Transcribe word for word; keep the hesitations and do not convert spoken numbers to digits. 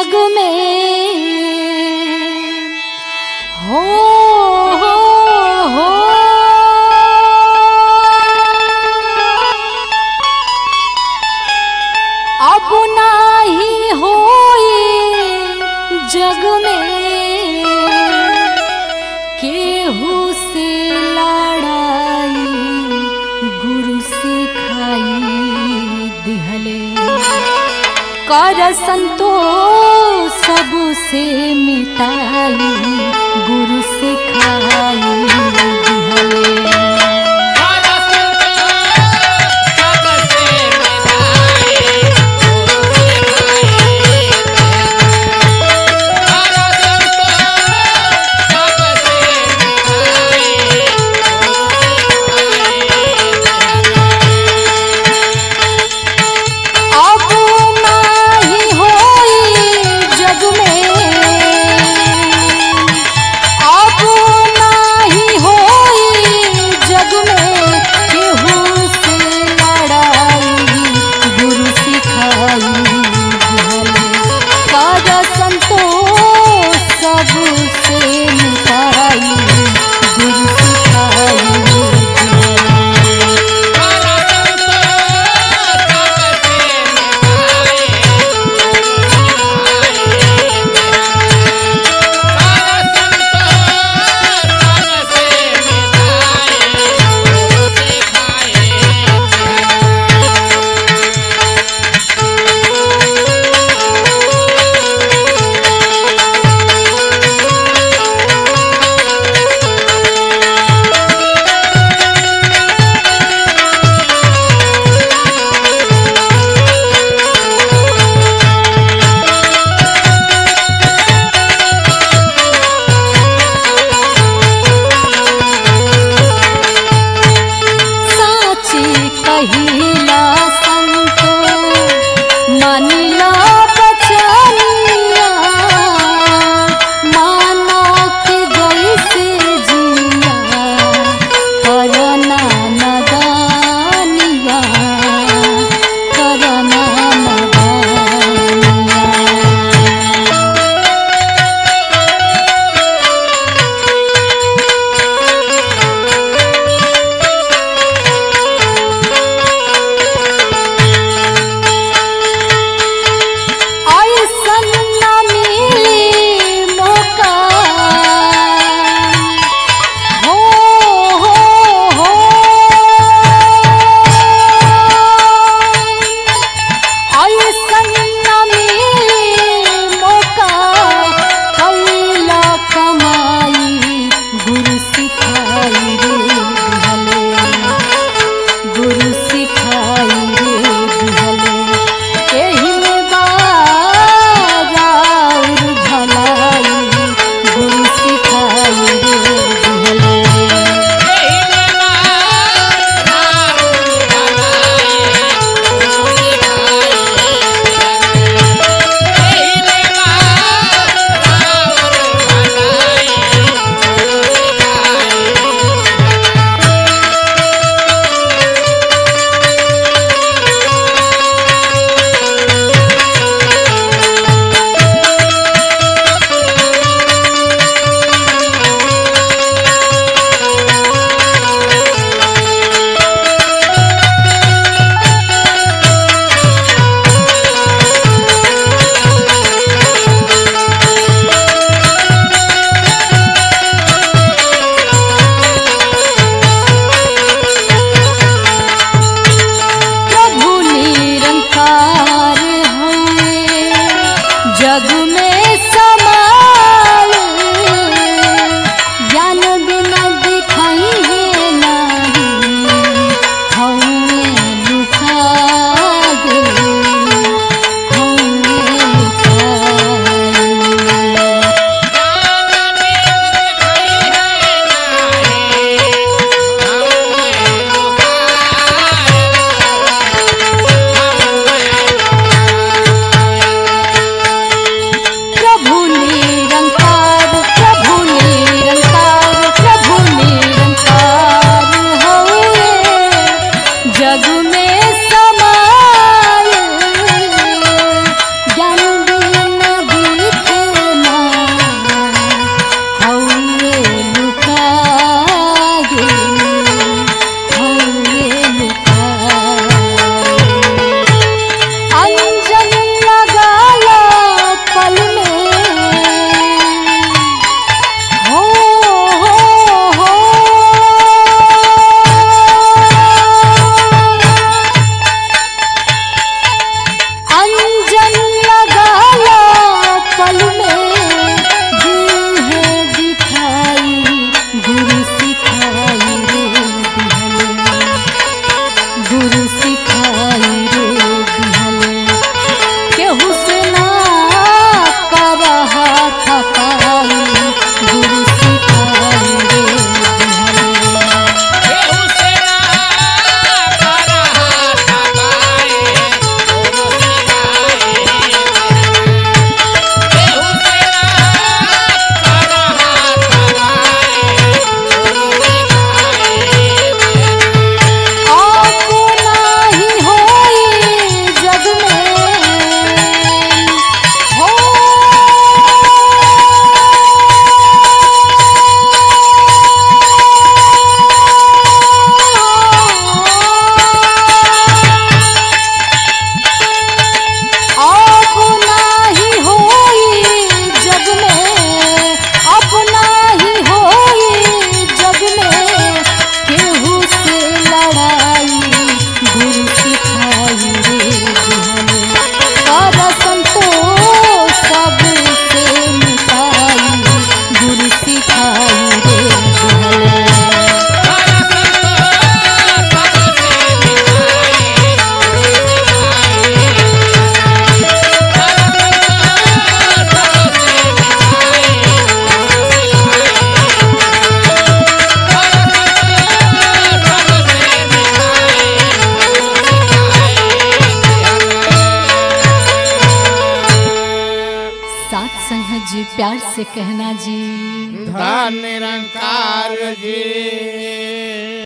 जग में हो हो हो अब नाही होई जग में केहू से लड़ाई गुरु सिखाई दिहले कर संतोष सबसे मिटाई गुरु सिखाई दिहले अब गुरु सिखाई रे दिहले केहू से ना करहा थपाई गुरु सिखाई रे दिहले केहू से ना करहा थपाई गुरु सिखाई केहू से ना करहा थपाई गुरु सिखाई अपना ही होई जग में हो अपना ही होई जग में अपना ही होई जग में केहू से लड़ाई गुरु सिखाई रे दिहले कर संतोष सबसे मिटाई गुरु सिखाई रे दिहले साथ संग जी प्यार से कहना जी धन निरंकार जी।